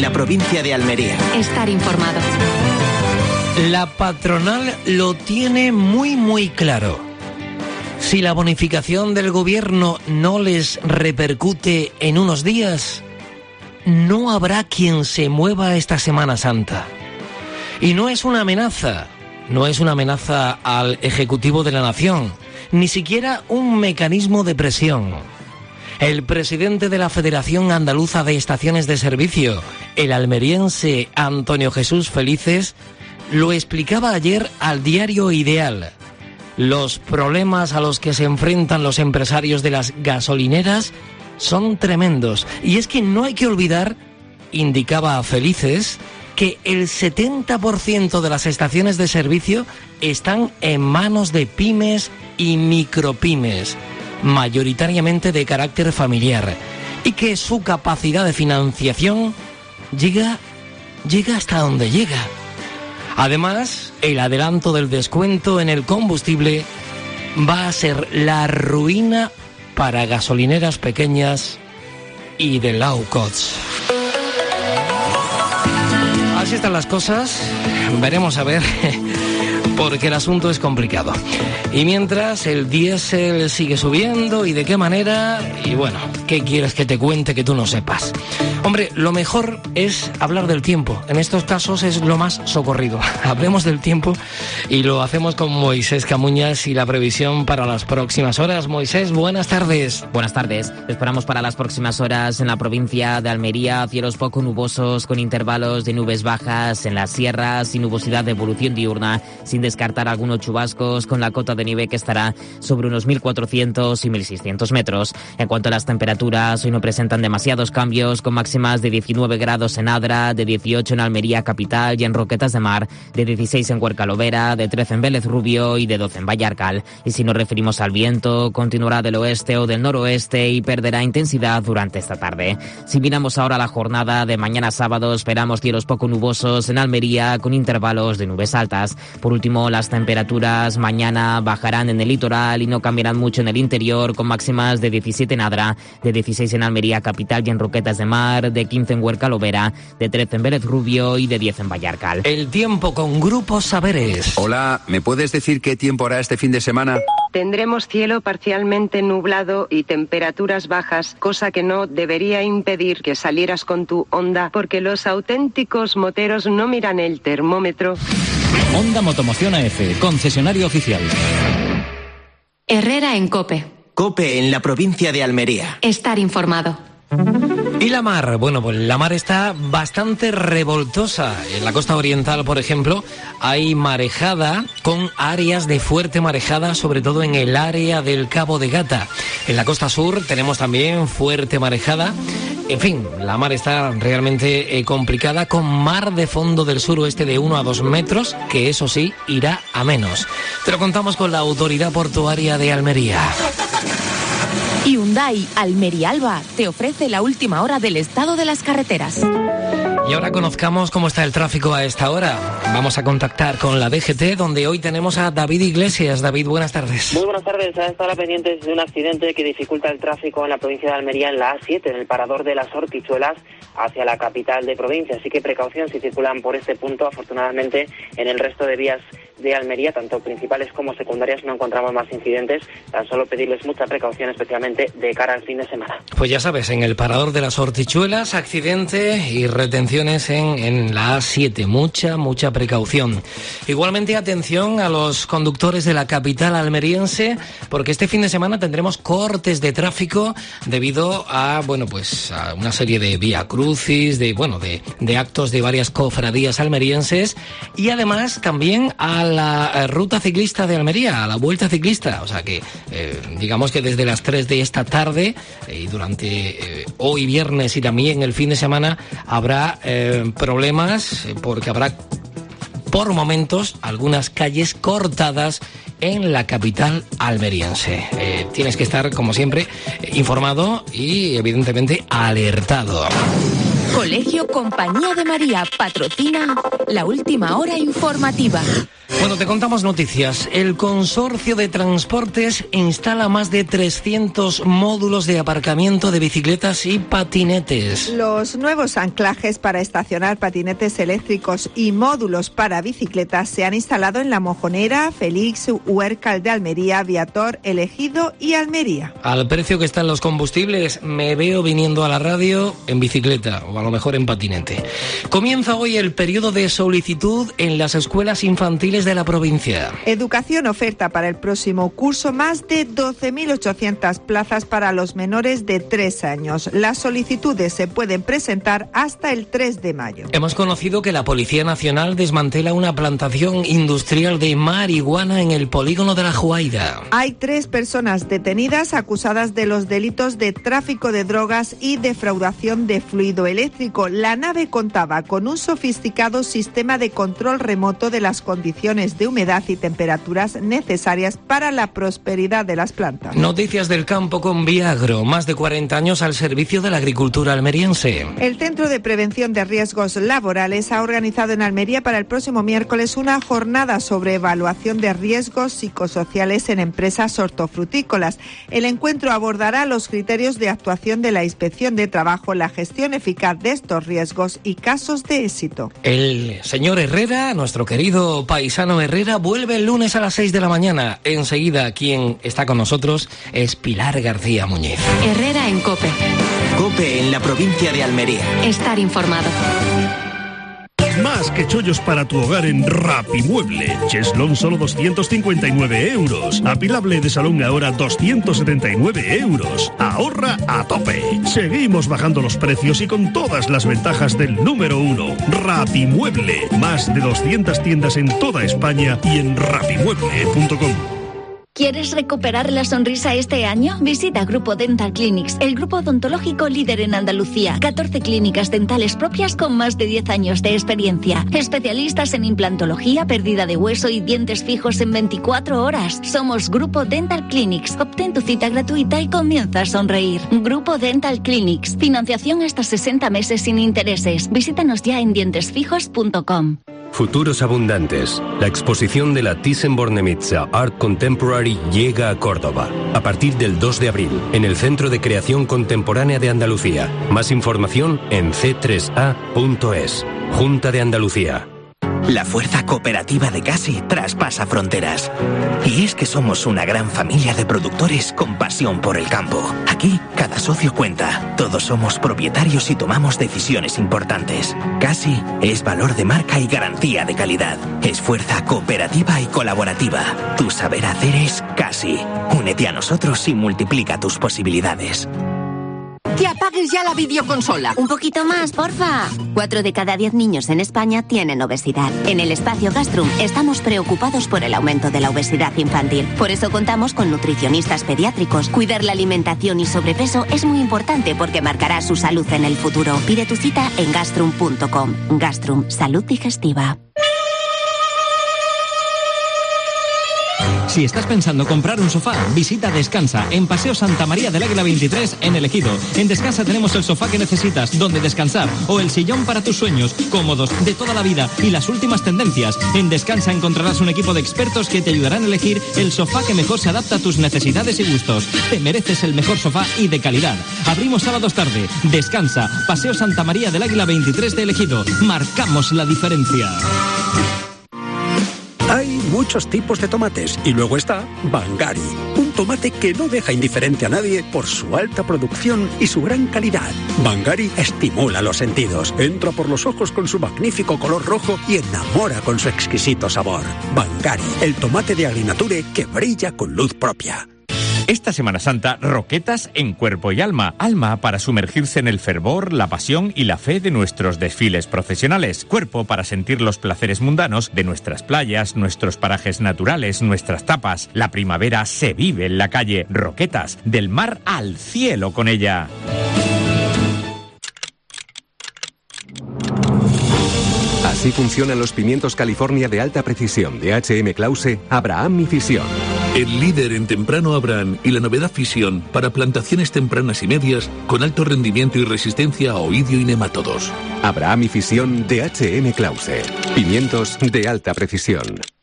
la provincia de Almería. Estar informado. La patronal lo tiene muy claro. Si la bonificación del gobierno no les repercute en unos días, no habrá quien se mueva esta Semana Santa. Y no es una amenaza al Ejecutivo de la Nación, ni siquiera un mecanismo de presión. El presidente de la Federación Andaluza de Estaciones de Servicio, el almeriense Antonio Jesús Felices, lo explicaba ayer al diario Ideal. Los problemas a los que se enfrentan los empresarios de las gasolineras son tremendos. Y es que no hay que olvidar, indicaba a Felices, que el 70% de las estaciones de servicio están en manos de pymes y micropymes, mayoritariamente de carácter familiar, y que su capacidad de financiación llega hasta donde llega. Además, el adelanto del descuento en el combustible va a ser la ruina para gasolineras pequeñas y de low cost. Así están las cosas, veremos a ver, porque el asunto es complicado. Y mientras el diésel sigue subiendo, ¿y de qué manera? Y bueno, ¿qué quieres que te cuente que tú no sepas? Hombre, lo mejor es hablar del tiempo. En estos casos es lo más socorrido. Hablemos del tiempo y lo hacemos con Moisés Camuñas y la previsión para las próximas horas. Moisés, buenas tardes. Buenas tardes. Esperamos para las próximas horas en la provincia de Almería cielos poco nubosos con intervalos de nubes bajas en las sierras y nubosidad de evolución diurna, sin descartar algunos chubascos con la cota de nieve que estará sobre unos 1.400 y 1.600 metros. En cuanto a las temperaturas, hoy no presentan demasiados cambios, con máximas de 19 grados en Adra, de 18 en Almería capital y en Roquetas de Mar, de 16 en Huerca-Lovera, de 13 en Vélez Rubio y de 12 en Vallarcal. Y si nos referimos al viento, continuará del oeste o del noroeste y perderá intensidad durante esta tarde. Si miramos ahora la jornada de mañana sábado, esperamos cielos poco nubosos en Almería con intervalos de nubes altas. Por último, las temperaturas mañana bajarán en el litoral y no cambiarán mucho en el interior, con máximas de 17 en Adra, de 16 en Almería capital y en Roquetas de Mar, de 15 en Huerca-Lovera, de 13 en Vélez Rubio y de 10 en Vallarcal. El tiempo con Grupo Saberes. Hola, ¿me puedes decir qué tiempo hará este fin de semana? Tendremos cielo parcialmente nublado y temperaturas bajas, cosa que no debería impedir que salieras con tu Honda, porque los auténticos moteros no miran el termómetro. Honda Motomoción AF, concesionario oficial. Herrera en COPE. COPE en la provincia de Almería. Estar informado. ¿Y la mar? Bueno, pues la mar está bastante revoltosa. En la costa oriental, por ejemplo, hay marejada con áreas de fuerte marejada, sobre todo en el área del Cabo de Gata. En la costa sur tenemos también fuerte marejada. En fin, la mar está realmente complicada, con mar de fondo del suroeste de 1 a 2 metros, que eso sí, irá a menos. Te lo contamos con la Autoridad Portuaria de Almería. Hyundai Almería Alba te ofrece la última hora del estado de las carreteras. Y ahora conozcamos cómo está el tráfico a esta hora. Vamos a contactar con la DGT, donde hoy tenemos a David Iglesias. David, buenas tardes. Muy buenas tardes. A esta hora pendientes de un accidente que dificulta el tráfico en la provincia de Almería, en la A7, en el parador de las Hortichuelas, hacia la capital de provincia. Así que precaución si circulan por este punto. Afortunadamente, en el resto de vías de Almería, tanto principales como secundarias, no encontramos más incidentes. Tan solo pedirles mucha precaución, especialmente de cara al fin de semana. Pues ya sabes, en el parador de las Hortichuelas, accidente y retenciones en la A7. Mucha precaución. Igualmente, atención a los conductores de la capital almeriense, porque este fin de semana tendremos cortes de tráfico debido a, a una serie de viacrucis, de actos de varias cofradías almerienses, y además también a la ruta ciclista de Almería, a la vuelta ciclista. O sea que, digamos que desde las 3 de esta tarde y durante hoy viernes y también el fin de semana habrá problemas, porque habrá por momentos algunas calles cortadas en la capital almeriense. Tienes que estar, como siempre, informado y evidentemente alertado. Colegio Compañía de María patrocina la última hora informativa. Bueno, te contamos noticias. El Consorcio de Transportes instala más de 300 módulos de aparcamiento de bicicletas y patinetes. Los nuevos anclajes para estacionar patinetes eléctricos y módulos para bicicletas se han instalado en La Mojonera, Félix, Huércal de Almería, Viator, El Ejido y Almería. Al precio que están los combustibles, me veo viniendo a la radio en bicicleta o a lo mejor en patinete. Comienza hoy el periodo de solicitud en las escuelas infantiles de la provincia. Educación oferta para el próximo curso más de 12.800 plazas para los menores de 3 años. Las solicitudes se pueden presentar hasta el 3 de mayo. Hemos conocido que la Policía Nacional desmantela una plantación industrial de marihuana en el polígono de La Juaida. Hay 3 personas detenidas acusadas de los delitos de tráfico de drogas y defraudación de fluido eléctrico. La nave contaba con un sofisticado sistema de control remoto de las condiciones de humedad y temperaturas necesarias para la prosperidad de las plantas. Noticias del campo con Viagro, más de 40 años al servicio de la agricultura almeriense. El Centro de Prevención de Riesgos Laborales ha organizado en Almería para el próximo miércoles una jornada sobre evaluación de riesgos psicosociales en empresas hortofrutícolas. El encuentro abordará los criterios de actuación de la Inspección de Trabajo, la gestión eficaz de estos riesgos y casos de éxito. El señor Herrera, nuestro querido paisano Herrera, vuelve el lunes a las 6 de la mañana. Enseguida, quien está con nosotros es Pilar García Muñiz. Herrera en COPE. COPE en la provincia de Almería. Estar informado. Más que chollos para tu hogar en Rapimueble. Cheslón solo 259 euros. Apilable de salón ahora 279 euros. Ahorra a tope. Seguimos bajando los precios y con todas las ventajas del número 1. Rapimueble. Más de 200 tiendas en toda España y en rapimueble.com. ¿Quieres recuperar la sonrisa este año? Visita Grupo Dental Clinics, el grupo odontológico líder en Andalucía. 14 clínicas dentales propias con más de 10 años de experiencia. Especialistas en implantología, pérdida de hueso y dientes fijos en 24 horas. Somos Grupo Dental Clinics. Obtén tu cita gratuita y comienza a sonreír. Grupo Dental Clinics. Financiación hasta 60 meses sin intereses. Visítanos ya en dientesfijos.com. Futuros Abundantes. La exposición de la Thyssen-Bornemisza Art Contemporary llega a Córdoba. A partir del 2 de abril, en el Centro de Creación Contemporánea de Andalucía. Más información en c3a.es. Junta de Andalucía. La fuerza cooperativa de Casi traspasa fronteras. Y es que somos una gran familia de productores con pasión por el campo. Aquí, cada socio cuenta. Todos somos propietarios y tomamos decisiones importantes. Casi es valor de marca y garantía de calidad. Es fuerza cooperativa y colaborativa. Tu saber hacer es Casi. Únete a nosotros y multiplica tus posibilidades. ¡Que apagues ya la videoconsola! Un poquito más, porfa. 4 de cada 10 niños en España tienen obesidad. En el espacio Gastrum estamos preocupados por el aumento de la obesidad infantil. Por eso contamos con nutricionistas pediátricos. Cuidar la alimentación y sobrepeso es muy importante porque marcará su salud en el futuro. Pide tu cita en gastrum.com. Gastrum, salud digestiva. Si estás pensando comprar un sofá, visita Descansa, en Paseo Santa María del Águila 23, en El Ejido. En Descansa tenemos el sofá que necesitas, donde descansar, o el sillón para tus sueños, cómodos, de toda la vida, y las últimas tendencias. En Descansa encontrarás un equipo de expertos que te ayudarán a elegir el sofá que mejor se adapta a tus necesidades y gustos. Te mereces el mejor sofá y de calidad. Abrimos sábados tarde. Descansa, Paseo Santa María del Águila 23 de El Ejido. Marcamos la diferencia. Hay muchos tipos de tomates y luego está Bangari, un tomate que no deja indiferente a nadie por su alta producción y su gran calidad. Bangari estimula los sentidos, entra por los ojos con su magnífico color rojo y enamora con su exquisito sabor. Bangari, el tomate de Agrinature que brilla con luz propia. Esta Semana Santa, roquetas en cuerpo y alma. Alma para sumergirse en el fervor, la pasión y la fe de nuestros desfiles procesionales. Cuerpo para sentir los placeres mundanos de nuestras playas, nuestros parajes naturales, nuestras tapas. La primavera se vive en la calle. Roquetas, del mar al cielo con ella. Así funcionan los pimientos California de alta precisión de H.M. Clause, Abraham y Fisión. El líder en temprano Abraham y la novedad Fisión para plantaciones tempranas y medias con alto rendimiento y resistencia a oidio y nemátodos. Abraham y Fisión de H.M. Clause. Pimientos de alta precisión.